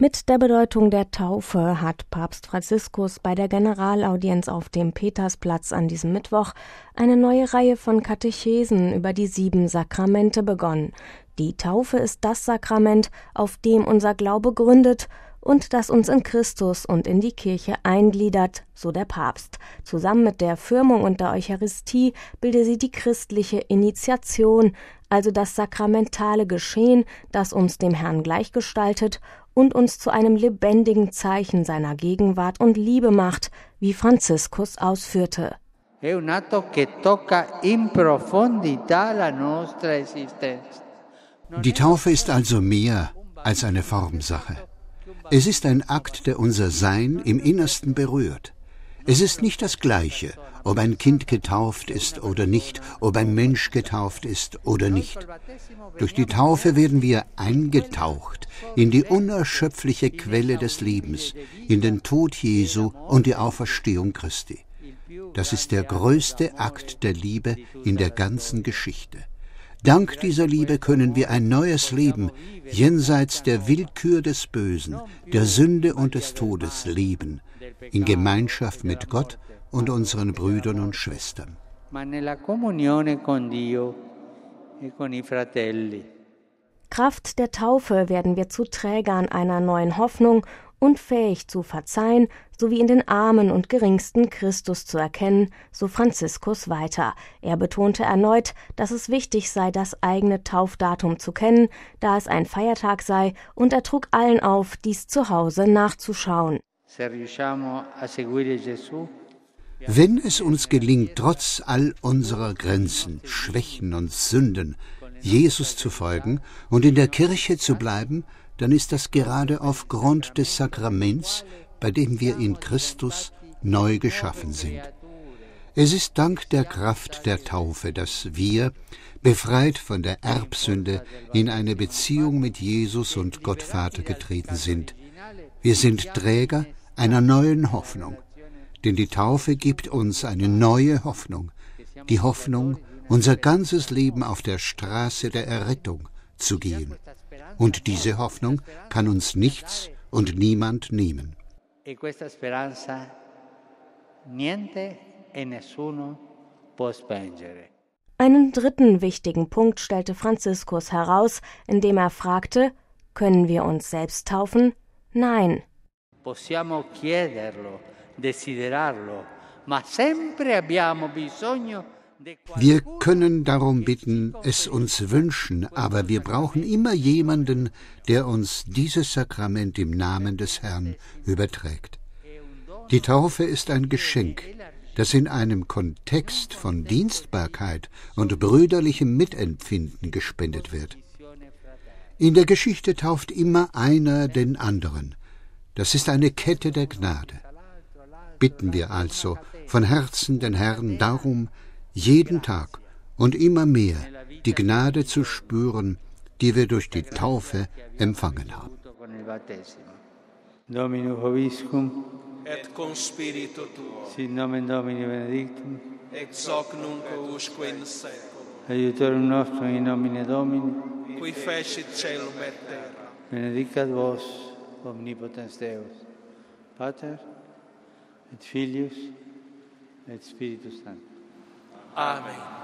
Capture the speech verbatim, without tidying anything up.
Mit der Bedeutung der Taufe hat Papst Franziskus bei der Generalaudienz auf dem Petersplatz an diesem Mittwoch eine neue Reihe von Katechesen über die sieben Sakramente begonnen. Die Taufe ist das Sakrament, auf dem unser Glaube gründet und das uns in Christus und in die Kirche eingliedert, so der Papst. Zusammen mit der Firmung und der Eucharistie bilde sie die christliche Initiation, also das sakramentale Geschehen, das uns dem Herrn gleichgestaltet und uns zu einem lebendigen Zeichen seiner Gegenwart und Liebe macht, wie Franziskus ausführte. È un atto che tocca in profondità la nostra esistenza. Die Taufe ist also mehr als eine Formsache. Es ist ein Akt, der unser Sein im Innersten berührt. Es ist nicht das Gleiche, ob ein Kind getauft ist oder nicht, ob ein Mensch getauft ist oder nicht. Durch die Taufe werden wir eingetaucht in die unerschöpfliche Quelle des Lebens, in den Tod Jesu und die Auferstehung Christi. Das ist der größte Akt der Liebe in der ganzen Geschichte. Dank dieser Liebe können wir ein neues Leben jenseits der Willkür des Bösen, der Sünde und des Todes leben, in Gemeinschaft mit Gott und unseren Brüdern und Schwestern. Kraft der Taufe werden wir zu Trägern einer neuen Hoffnung und fähig zu verzeihen, sowie in den Armen und Geringsten Christus zu erkennen, so Franziskus weiter. Er betonte erneut, dass es wichtig sei, das eigene Taufdatum zu kennen, da es ein Feiertag sei, und er trug allen auf, dies zu Hause nachzuschauen. Wenn es uns gelingt, trotz all unserer Grenzen, Schwächen und Sünden, Jesus zu folgen und in der Kirche zu bleiben, dann ist das gerade aufgrund des Sakraments, bei dem wir in Christus neu geschaffen sind. Es ist dank der Kraft der Taufe, dass wir, befreit von der Erbsünde, in eine Beziehung mit Jesus und Gott Vater getreten sind. Wir sind Träger einer neuen Hoffnung, denn die Taufe gibt uns eine neue Hoffnung, die Hoffnung, unser ganzes Leben auf der Straße der Errettung zu gehen. Und diese Hoffnung kann uns nichts und niemand nehmen. Einen dritten wichtigen Punkt stellte Franziskus heraus, indem er fragte: Können wir uns selbst taufen? Nein. Possiamo chiederlo, desiderarlo, ma sempre abbiamo bisogno. Wir können darum bitten, es uns wünschen, aber wir brauchen immer jemanden, der uns dieses Sakrament im Namen des Herrn überträgt. Die Taufe ist ein Geschenk, das in einem Kontext von Dienstbarkeit und brüderlichem Mitempfinden gespendet wird. In der Geschichte tauft immer einer den anderen. Das ist eine Kette der Gnade. Bitten wir also von Herzen den Herrn darum, jeden Tag und immer mehr die Gnade zu spüren, die wir durch die Taufe empfangen haben. Domino vobiscum, et cum spiritu tuo, sit nomen Domini benedictum, ex hoc nunc usque in seculum, aiutorium nostrum in nomine Domini, qui fecit caelum et terra. benedicat vos omnipotens Deus, Pater et Filius et Spiritus Sanctus. Amen.